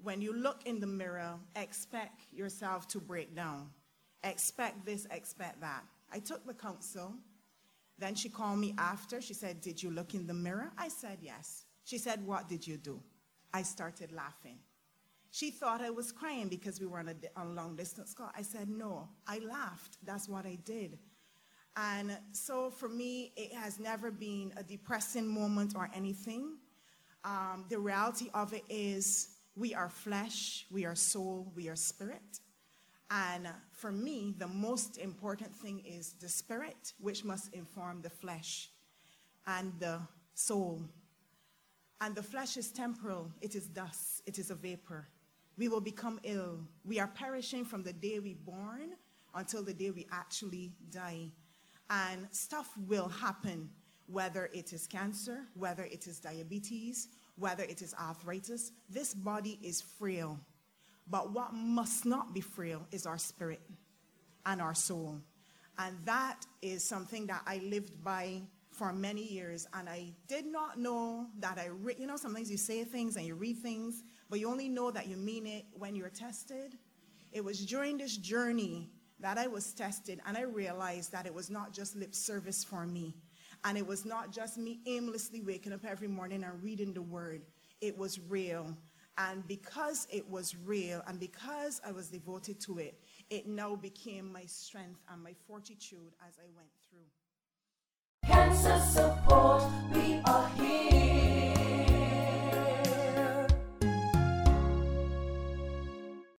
when you look in the mirror, expect yourself to break down. Expect this, expect that. I took the counsel. Then she called me after. She said, did you look in the mirror? I said, yes. She said, what did you do? I started laughing. She thought I was crying because we were on a long-distance call. I said, no, I laughed. That's what I did. And so for me, it has never been a depressing moment or anything. The reality of it is we are flesh, we are soul, we are spirit. And for me, the most important thing is the spirit, which must inform the flesh and the soul. And the flesh is temporal. It is dust. It is a vapor. We will become ill. We are perishing from the day we born until the day we actually die. And stuff will happen, whether it is cancer, whether it is diabetes, whether it is arthritis. This body is frail. But what must not be frail is our spirit and our soul. And that is something that I lived by for many years. And I did not know that sometimes you say things and you read things, but you only know that you mean it when you're tested. It was during this journey that I was tested, and I realized that it was not just lip service for me. And it was not just me aimlessly waking up every morning and reading the word. It was real. And because it was real and because I was devoted to it, it now became my strength and my fortitude as I went through. Cancer support, we are here.